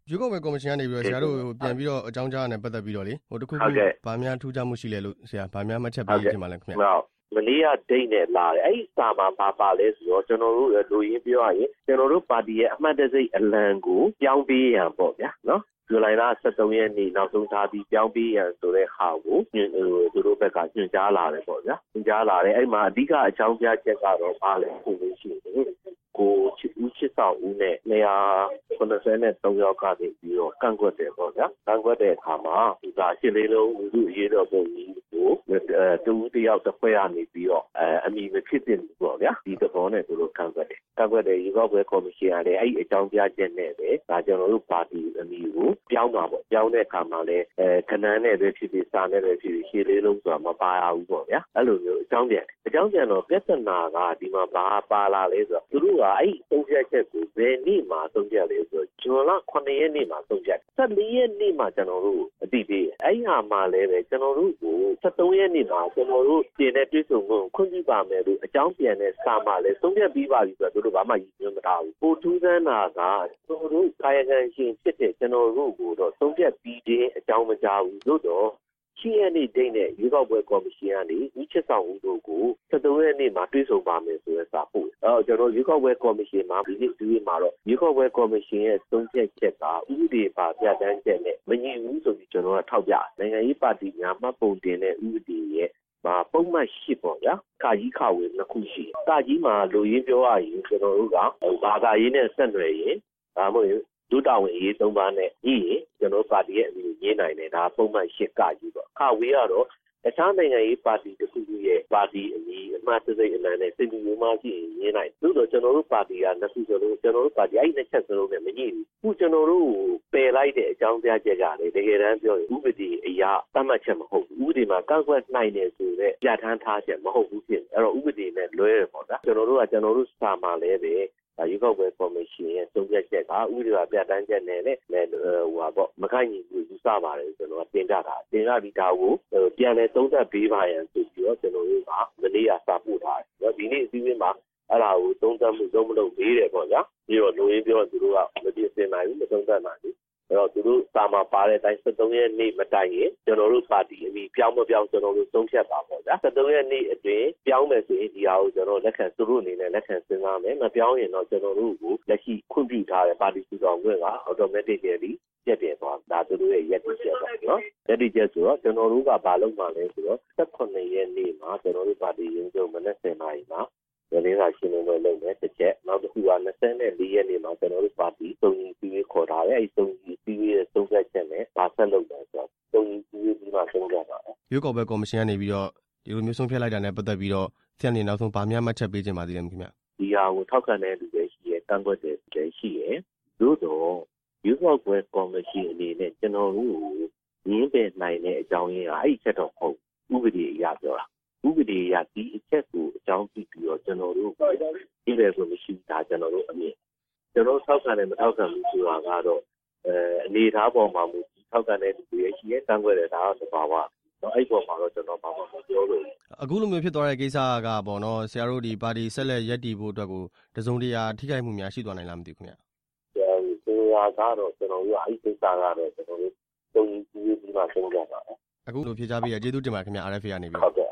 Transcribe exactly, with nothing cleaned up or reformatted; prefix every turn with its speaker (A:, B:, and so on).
A: ရွေးကောက်ပွဲကော်မရှင်ကနေပြီးတော့ဆရာတို့ပြန်ပြီးတော့အကြောင်းကြားရတဲ့ပတ်သက်ပြီးတော့လေဟိုတခုခုဗာများထူးခြားမှုရှိလဲလို့ဆရာဗာများမှတ်ချက်ပေးခြင်းပါလဲခင်ဗျာ
B: မနေ့ကဒိတ်နဲ့လာတယ်အဲ့ဒီစာမှာပါပါလဲဆိုတော့ကျွန်တော်တို့လူရင်းပြောရရင်ကျွန်တော်တို့ပါတီရဲ့အမှတ်တရစိတ်အလံကိုပြောင်းပေးရန်ပေါ့ဗျာနော်ဇူလိုင်လဆယ်သုံးရက်နေ့နောက်ဆုံးထားပြီးပြောင်းပေးရန်ဆိုတဲ့ဟာကိုသူတို့ဘက်ကညွှန်ကြားလာတယ်ပေါ့ဗျာညွှန်ကြားလာတယ်အဲ့မှာအဓိကအကြောင်းပြချက်ကတော့ပါလဲဆိုလို့ရှိရင်ကိုချစ်ဦးချစ်ဆောင်ဦးနဲ့နေရာခုနှစ်ဆယ်နဲ့သုံးယောက်ကနေပြီးတော့ကန့်ကွက်တယ်ပေါ့ဗျာကန့်ကွက်တဲ့အခါမှာဒီကရှစ်လေးလုံးလူစုရေးတော့ပုံကြီးကိုတူတယောက်တစ်ခွဲကနေပြီးတော့အဲအမိမဖြစ်တင်ဘူးပေါ့ဗျာဒီသဘောနဲ့သူတို့ကန့်ကွက်တယ်ကန့်ကွက်တဲ့ရေကောက်ပွဲကော်မရှင်ကလည်းအဲ့ဒီအကြောင်းပြချက်နဲ့ပဲဒါကျွန်တော်တို့ပါတီအမိကိုပြောင်းမှာပေါ့ပြောင်းတဲ့အခါမှာလည်းအဲခဏန်းနဲ့ပဲဖြစ်ဖြစ်စာနဲ့ပဲဖြစ်ဖြစ်ရှစ်လေးလုံးဆိုတာမပါရဘူးပေါ့ဗျာအဲ့လိုမျိုးအကြောင်းပြန်အကြောင်းပြန်တော့ပြဿနာကဒီမှာဘာပါလာလဲဆိုတော့သူတို့ကအဲ့ဒီသုံးချက်ချက်ကိုဘယ်နေ့မှသုံးချက်လဲဆိုတော့ဇွန်လခုနှစ်ရက်နေ့မှာသုံးချက်ဆယ်လေးရက်နေ့မှာကျွန်တော်တို့အတိပေးအဲ့ဟာမှလည်းပဲကျွန်တော်တို့ကိုဆယ်သုံးရက်နေ့မှာကျွန်တော်တို့ပြင်တဲ့တွဲဆုံမှုခွင့်ပြုပါမယ်လို့အကြောင်းပြန်တဲ့စာမှလည်းသုံးချက်ပြီးပါပြီဆိုတော့သူတို့ဘာမှရည်ညွှန်းမထားဘူးပိုထူးဆန်းတာကကျွန်တော်တို့ကာယကံရှင်ဖြစ်တဲ့ကျွန်တော်တို့ကိုတော့သုံးချက်ပြီးခြင်းအကြောင်းမကြားဘူးလို့တော့ရှင်းရတဲ့ဒိတ်နဲ့ရွေးကောက်ပွဲကော်မရှင်ကနေဦးချစ်ဆောင်ဦးတို့ကိုဆယ်သုံးရက်နေ့မှာတွေ့ဆုံပါမယ်ဆိုတဲ့စာပို့။အဲတော့ကျွန်တော်ရွေးကောက်ပွဲကော်မရှင်မှာဒီနေ့ဒီနေ့မှာတော့ရွေးကောက်ပွဲကော်မရှင်ရဲ့သုံးချက်ချက်ကဥပဒေပါပြဋ္ဌာန်းချက်နဲ့မညီဘူးဆိုပြီးကျွန်တော်ကထောက်ပြ။နိုင်ငံရေးပါတီများမှတ်ပုံတင်တဲ့ဥပဒေရဲ့မှာပုံမှန်ရှိပေါ့ဗျာ။ကာကြီးခါဝင်နှစ်ခုရှိတယ်။ကာကြီးမှာလူရင်းပြောရရင်ကျွန်တော်တို့ကဘာသာရေးနဲ့ဆက်နွယ်ရင်ဒါမှမဟုတ်ဒုတာဝန်အရေးသုံးပါးနဲ့ညီရင်ကျွန်တော်ပါတီရဲ့အမည်ကိုရေးနိုင်တယ်ဒါပုံမှန်ရှစ်ကကြီးပေါ့ခါဝေးကတော့တခြားနိုင်ငံရေးပါတီတစ်ခုခုရဲ့ပါတီအမည်အမှတ်တစိမ့်အမှန်နဲ့စိတ်ကူးမှရှိရင်ရေးနိုင်သို့တော့ကျွန်တော်တို့ပါတီကနှစ်ခုစလုံးကျွန်တော်တို့ပါတီအဲ့ဒီနှစ်ချက်စလုံးနဲ့မညှိဘူးခုကျွန်တော်တို့ပယ်လိုက်တဲ့အကြောင်းပြချက်ကလည်းတကယ်တမ်းပြောရင်ဥပဒေအရာသတ်မှတ်ချက်မဟုတ်ဘူးဥပဒေမှာကောက်ကွက်နိုင်တယ်ဆိုတဲ့ပြဋ္ဌာန်းထားချက်မဟုတ်ဘူးဖြစ်အဲ့တော့ဥပဒေနဲ့လွဲရပေါ့ဗျာကျွန်တော်တို့ကကျွန်တော်တို့စာမှာလည်းပဲဒါရွေးကောက်ပွဲကော်မရှင်ရဲ့သုံးချက်ချက်ကဥပဒေပါပြဋ္ဌာန်းချက်နဲ့လည်းဟိုဟာပေါ့မခိုင်ညီဘူးယူဆပါတယ်ကျွန်တော်တင်ကြတာတင်ကြပြီးဒါကိုပြန်လဲသုံးသပ်ပေးပါရန်ဆိုပြီးတော့ကျွန်တော်တို့ကမနေ့ကစာပို့ထားတယ်ဒီနေ့အစည်းအဝေးမှာအဲ့ဒါကိုသုံးသပ်မှုသုံးမလို့မေးတယ်ပေါ့ဗျာပြီးတော့လူရင်းပြောသူတို့ကမပြည့်စင်နိုင်ဘူးမသုံးသပ်နိုင်ဘူးအဲ့တော့သူတို့စာမှာပါတဲ့အတိုင်းဆယ်သုံးရက်နေ့မတိုင်ရင်ကျွန်တော်တို့ပါတီအမည်ပြောင်းမပြောင်းကျွန်တော်တို့သုံးဖြတ်ပါပေါ့ဗျာဆယ်သုံးရက်နေ့အတွင်းပြောင်းမယ်ဆိုရင်ဒီဟာကိုကျွန်တော်လက်ခံသူတို့အနေနဲ့လက်ခံစဉ်းစားမယ်မပြောင်းရင်တော့ကျွန်တော်တို့ကိုလက်ရှိခွင့်ပြုထားတဲ့ပါတီစုဆောင်ခွင့်က automatically ပြည့်ပြည့်သွားဒါသူတို့ရဲ့ရက်တိချက်ပေါ့နော်ရက်တိချက်ဆိုတော့ကျွန်တော်တို့ကဘာလုပ်မှလဲဆိုတော့ဆယ်ခုနှစ်ရက်နေ့မှာကျွန်တော်တို့ပါတီရင်းချုပ်မနက်ဆယ်နာရီမှာဒီနေ့ကရှင်းလင်းပွဲလုပ်မယ်တစ်ချက်နောက်တစ်ခုက၂၄ရက်နေ့မှာကျွန်တော်တို့ပါတီစုံညီပြီးခေါ်ထားတယ်အဲဒီစုံညီပြီးရဲ့သုံးချက်ချက်နဲ့ဗာဆက်လုပ်တယ်ဆိုတော့စုံညီပြီးပြီးမှဆုံးဖြတ်တာ
A: ရွေးကောက်ပွဲကော်မရှင်ကနေပြီးတော့ဒီလိုမျိုးဆုံးဖြတ်လိုက်တာနဲ့ပတ်သက်ပြီးတော့ဆရာနေနောက်ဆုံးဗာများမှတ်ချက်ပေးခြင်းပါသေးတယ်ခင်ဗျ
B: ဒီဟာကိုထောက်ခံတဲ့လူတွေရှိရဲတန်ခွက်တယ်တွေရှိရဲသို့တော့ရွေးကောက်ပွဲကော်မရှင်အနေနဲ့ကျွန်တော်တို့ရင်းပယ်နိုင်တဲ့အကြောင်းရင်းကအဲ့ဒီချက်တော့ဟုတ်ဥပဒေအရပြောတာဥပဒေအရဒီအချက်ကိုအကြောင်းပြုပြီးတော့ကျွန်တော်တို့ဒီလေဆိုမရှိတာကျွန်တော်တို့အမြင်ကျွန်တော်ထောက်ခံတယ်မထောက်ခံဘူးဆိုတာကတော့အဲအနေထားပေါ်မှာမူထောက်ခံတဲ့လူတွေရှိရဲတန်ခွက်တယ်ဒါတော့သဘာဝတော့အဲ့ပေါ်မှာတော့ကျွန်တော်ဘာမှမပြောလို့
A: အခုလိုမျိုးဖြစ်သွားတဲ့ကိစ္စကပေါ့နော်ဆရာတို့ဒီပါတီဆက်လက်ရပ်တည်ဖို့အတွက်ကိုတစုံတရာထိခိုက်မှုများရှိသွားနိုင်လားမသိဘူးခင်ဗျ
B: ာဆရာကတော့ကျွန်တော်တို့အဲ့ဒီကိစ္စကတော့ကျွန်တော်တို့တုံ့ပြန်ပြီးမှဆုံးဖြတ်ပါမယ်
A: အခုလိုဖြေချပေးရကျေးဇူးတင်ပါတယ်ခင်ဗျာ R F A ကနေပြီး
B: ဟုတ်ကဲ့